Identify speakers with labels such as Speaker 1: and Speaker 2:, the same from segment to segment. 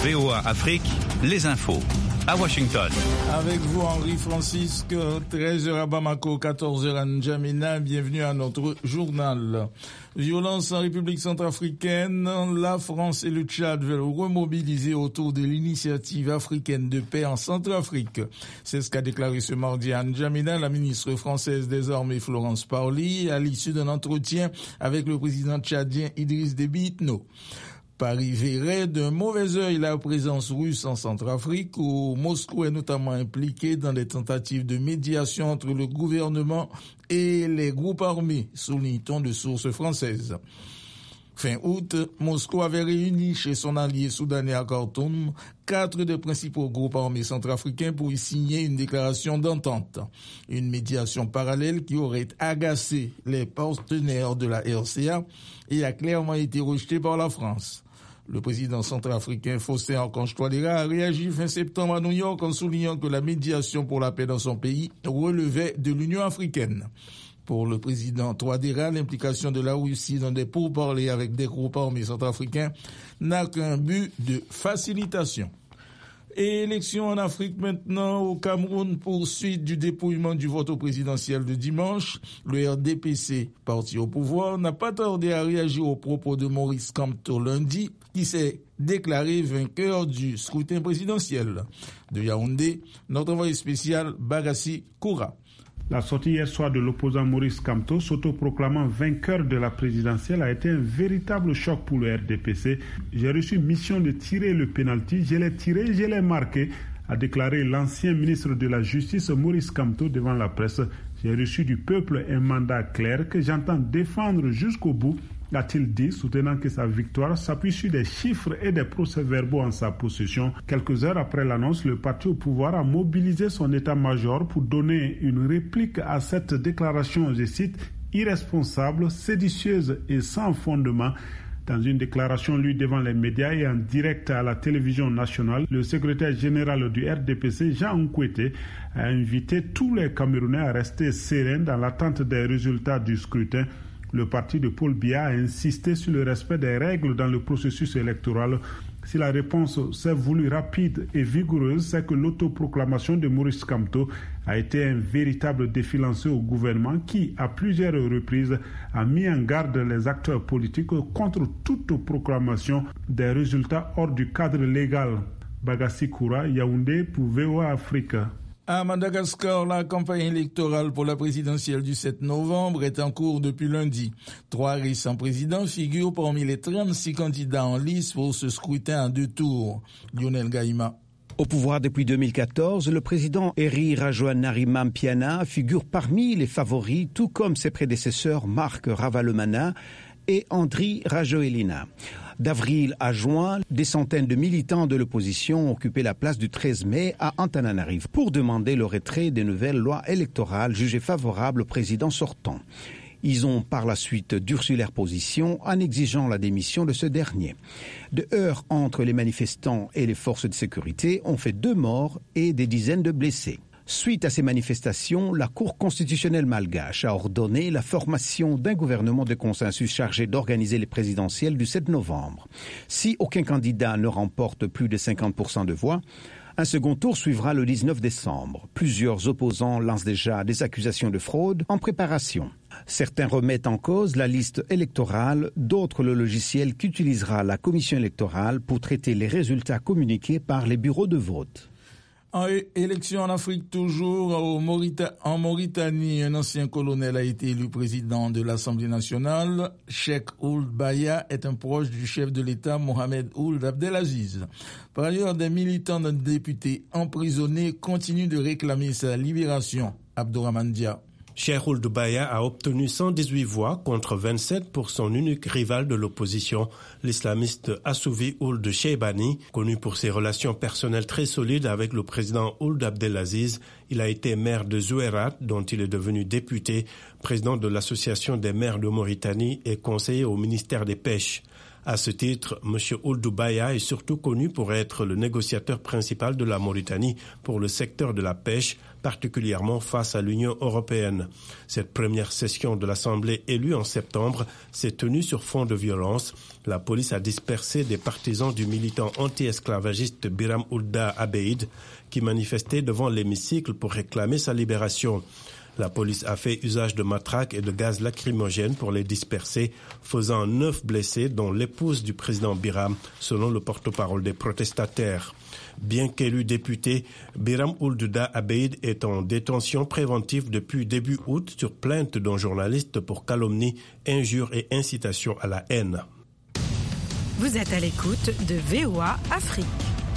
Speaker 1: VOA Afrique, les infos. À Washington.
Speaker 2: Avec vous, Henri Francisque, 13h à Bamako, 14h à N'Djamena. Bienvenue à notre journal. Violence en République centrafricaine. La France et le Tchad veulent remobiliser autour de l'initiative africaine de paix en Centrafrique. C'est ce qu'a déclaré ce mardi à N'Djamena la ministre française des Armées Florence Parly à l'issue d'un entretien avec le président tchadien Idriss Déby Itno. Paris verrait d'un mauvais œil la présence russe en Centrafrique, où Moscou est notamment impliqué dans des tentatives de médiation entre le gouvernement et les groupes armés, souligne-t-on de sources françaises. Fin août, Moscou avait réuni chez son allié soudanais à Khartoum 4 des principaux groupes armés centrafricains pour y signer une déclaration d'entente. Une médiation parallèle qui aurait agacé les partenaires de la RCA et a clairement été rejetée par la France. Le président centrafricain Faustin Archange Touadéra a réagi fin septembre à New York en soulignant que la médiation pour la paix dans son pays relevait de l'Union africaine. Pour le président Touadéra, l'implication de la Russie dans des pourparlers avec des groupes armés centrafricains n'a qu'un but de facilitation. Et élection en Afrique maintenant, au Cameroun, poursuite du dépouillement du vote au présidentiel de dimanche. Le RDPC, parti au pouvoir, n'a pas tardé à réagir aux propos de Maurice Kamto lundi, qui s'est déclaré vainqueur du scrutin présidentiel. De Yaoundé, notre envoyé spécial Bagassi Koura.
Speaker 3: La sortie hier soir de l'opposant Maurice Kamto, s'autoproclamant vainqueur de la présidentielle, a été un véritable choc pour le RDPC. J'ai reçu mission de tirer le pénalty, je l'ai tiré, je l'ai marqué, a déclaré l'ancien ministre de la Justice Maurice Kamto devant la presse. J'ai reçu du peuple un mandat clair que j'entends défendre jusqu'au bout, a-t-il dit, soutenant que sa victoire s'appuie sur des chiffres et des procès-verbaux en sa possession. Quelques heures après l'annonce, le parti au pouvoir a mobilisé son état-major pour donner une réplique à cette déclaration, je cite, irresponsable, séditieuse et sans fondement. Dans une déclaration lue devant les médias et en direct à la télévision nationale, le secrétaire général du RDPC, Jean Nkwete, a invité tous les Camerounais à rester sereins dans l'attente des résultats du scrutin. Le parti de Paul Biya a insisté sur le respect des règles dans le processus électoral. Si la réponse s'est voulue rapide et vigoureuse, c'est que l'autoproclamation de Maurice Kamto a été un véritable défi lancé au gouvernement qui, à plusieurs reprises, a mis en garde les acteurs politiques contre toute proclamation des résultats hors du cadre légal. Bagassi Koura, Yaoundé pour VOA Afrique.
Speaker 2: À Madagascar, la campagne électorale pour la présidentielle du 7 novembre est en cours depuis lundi. 3 récents présidents figurent parmi les 36 candidats en lice pour ce scrutin en 2 tours. Lionel Gaïma.
Speaker 4: Au pouvoir depuis 2014, le président Heri Rajoelinarimampiana figure parmi les favoris, tout comme ses prédécesseurs Marc Ravalomanana et Andry Rajoelina. D'avril à juin, des centaines de militants de l'opposition ont occupé la place du 13 mai à Antananarivo pour demander le retrait des nouvelles lois électorales jugées favorables au président sortant. Ils ont par la suite durci leur position en exigeant la démission de ce dernier. De heurts entre les manifestants et les forces de sécurité ont fait 2 morts et des dizaines de blessés. Suite à ces manifestations, la Cour constitutionnelle malgache a ordonné la formation d'un gouvernement de consensus chargé d'organiser les présidentielles du 7 novembre. Si aucun candidat ne remporte plus de 50% de voix, un second tour suivra le 19 décembre. Plusieurs opposants lancent déjà des accusations de fraude en préparation. Certains remettent en cause la liste électorale, d'autres le logiciel qu'utilisera la commission électorale pour traiter les résultats communiqués par les bureaux de vote.
Speaker 2: En élection en Afrique toujours, en Mauritanie, un ancien colonel a été élu président de l'Assemblée nationale. Cheikh Ould Baya est un proche du chef de l'État Mohamed Ould Abdelaziz. Par ailleurs, des militants d'un député emprisonné continuent de réclamer sa libération. Abdourahmane Dia.
Speaker 5: Cheikh Ould Baya a obtenu 118 voix contre 27 pour son unique rival de l'opposition, l'islamiste Assouvi Ould Cheibani. Connu pour ses relations personnelles très solides avec le président Ould Abdelaziz, il a été maire de Zouérat, dont il est devenu député, président de l'association des maires de Mauritanie et conseiller au ministère des Pêches. À ce titre, M. Ould Baya est surtout connu pour être le négociateur principal de la Mauritanie pour le secteur de la pêche, particulièrement face à l'Union européenne. Cette première session de l'Assemblée élue en septembre s'est tenue sur fond de violence. La police a dispersé des partisans du militant anti-esclavagiste Biram Ould Abeid qui manifestait devant l'hémicycle pour réclamer sa libération. La police a fait usage de matraques et de gaz lacrymogènes pour les disperser, faisant 9 blessés, dont l'épouse du président Biram, selon le porte-parole des protestataires. Bien qu'élu député, Biram Ould Abeid est en détention préventive depuis début août sur plainte d'un journaliste pour calomnie, injure et incitation à la haine.
Speaker 6: Vous êtes à l'écoute de VOA Afrique.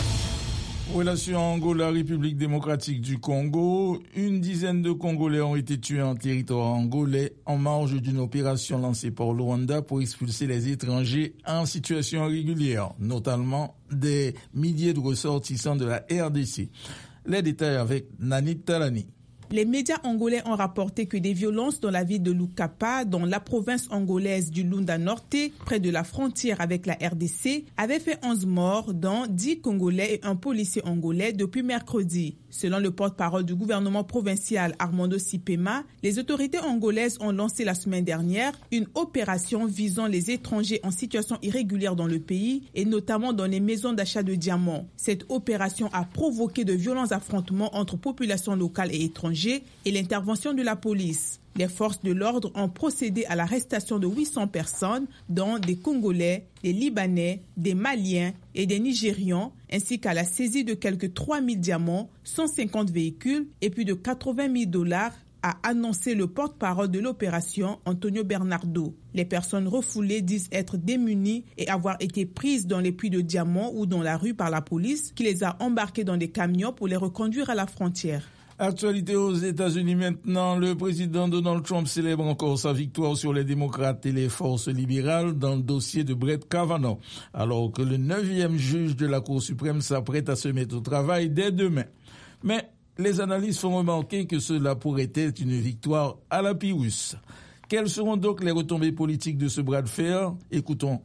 Speaker 2: Relation Angola-République démocratique du Congo. Une dizaine de Congolais ont été tués en territoire angolais en marge d'une opération lancée par le Rwanda pour expulser les étrangers en situation irrégulière, notamment des milliers de ressortissants de la RDC. Les détails avec Nani Talani.
Speaker 7: Les médias angolais ont rapporté que des violences dans la ville de Lukapa, dans la province angolaise du Lunda Norte, près de la frontière avec la RDC, avaient fait 11 morts, dont 10 Congolais et un policier angolais depuis mercredi. Selon le porte-parole du gouvernement provincial Armando Sipema, les autorités angolaises ont lancé la semaine dernière une opération visant les étrangers en situation irrégulière dans le pays et notamment dans les maisons d'achat de diamants. Cette opération a provoqué de violents affrontements entre populations locales et étrangers et l'intervention de la police. Les forces de l'ordre ont procédé à l'arrestation de 800 personnes, dont des Congolais, des Libanais, des Maliens et des Nigérians, ainsi qu'à la saisie de quelques 3000 diamants, 150 véhicules et plus de $80,000, a annoncé le porte-parole de l'opération, Antonio Bernardo. Les personnes refoulées disent être démunies et avoir été prises dans les puits de diamants ou dans la rue par la police, qui les a embarquées dans des camions pour les reconduire à la frontière.
Speaker 2: Actualité aux États-Unis maintenant, le président Donald Trump célèbre encore sa victoire sur les démocrates et les forces libérales dans le dossier de Brett Kavanaugh, alors que le 9e juge de la Cour suprême s'apprête à se mettre au travail dès demain. Mais les analystes font remarquer que cela pourrait être une victoire à la Pyrrhus. Quelles seront donc les retombées politiques de ce bras de fer? Écoutons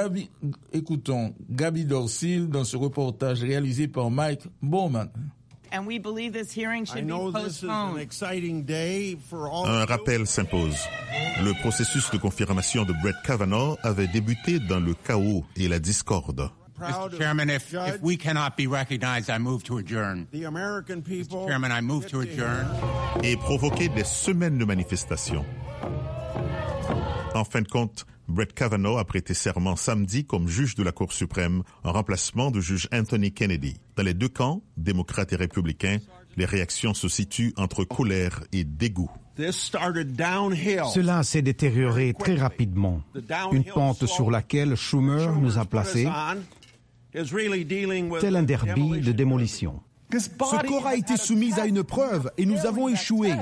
Speaker 2: Gaby Dorsil dans ce reportage réalisé par Mike Bowman.
Speaker 8: And we believe this hearing should be postponed.
Speaker 9: Un rappel s'impose. Le processus de confirmation de Brett Kavanaugh avait débuté dans le chaos et la discorde.
Speaker 10: Mr. Chairman, if we cannot be recognized, I move to adjourn. Mr. Chairman, I move to adjourn.
Speaker 9: Et provoqué des semaines de manifestations. En fin de compte, Brett Kavanaugh a prêté serment samedi comme juge de la Cour suprême en remplacement du juge Anthony Kennedy. Dans les deux camps, démocrates et républicains, les réactions se situent entre colère et dégoût.
Speaker 4: Cela s'est détérioré très rapidement. Une pente sur laquelle Schumer nous a placés, tel un derby de démolition.
Speaker 11: Ce corps a été soumis à une preuve et nous avons échoué.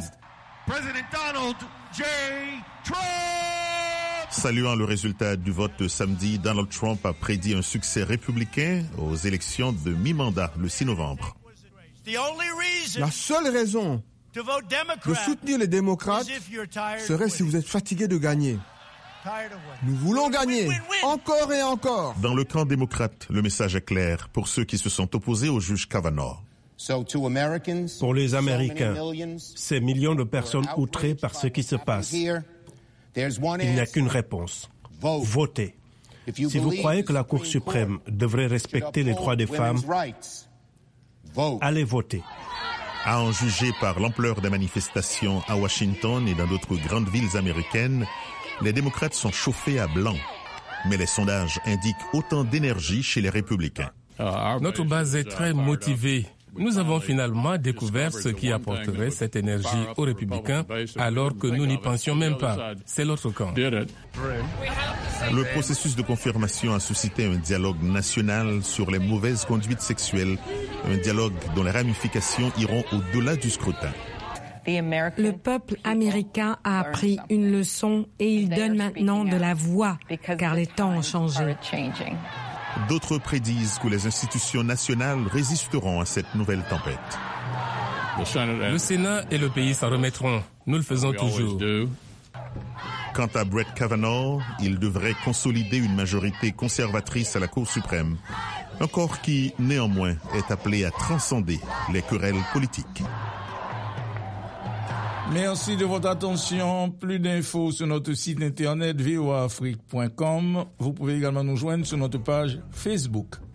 Speaker 9: Saluant le résultat du vote de samedi, Donald Trump a prédit un succès républicain aux élections de mi-mandat le 6 novembre.
Speaker 11: La seule raison de soutenir les démocrates serait si vous êtes fatigué de gagner. Nous voulons gagner, encore et encore.
Speaker 9: Dans le camp démocrate, le message est clair pour ceux qui se sont opposés au juge Kavanaugh.
Speaker 5: Pour les Américains, ces millions de personnes outrées par ce qui se passe, il n'y a qu'une réponse. Votez. Si vous croyez que la Cour suprême devrait respecter les droits des femmes, allez voter.
Speaker 9: À en juger par l'ampleur des manifestations à Washington et dans d'autres grandes villes américaines, les démocrates sont chauffés à blanc. Mais les sondages indiquent autant d'énergie chez les républicains.
Speaker 12: Notre base est très motivée. Nous avons finalement découvert ce qui apporterait cette énergie aux républicains alors que nous n'y pensions même pas. C'est l'autre camp.
Speaker 9: Le processus de confirmation a suscité un dialogue national sur les mauvaises conduites sexuelles, un dialogue dont les ramifications iront au-delà du scrutin.
Speaker 13: Le peuple américain a appris une leçon et il donne maintenant de la voix car les temps ont changé.
Speaker 9: D'autres prédisent que les institutions nationales résisteront à cette nouvelle tempête.
Speaker 12: Le Sénat et le pays s'en remettront. Nous le faisons toujours.
Speaker 9: Quant à Brett Kavanaugh, il devrait consolider une majorité conservatrice à la Cour suprême, un corps qui, néanmoins, est appelé à transcender les querelles politiques.
Speaker 2: Merci de votre attention. Plus d'infos sur notre site internet voaafrique.com. Vous pouvez également nous joindre sur notre page Facebook.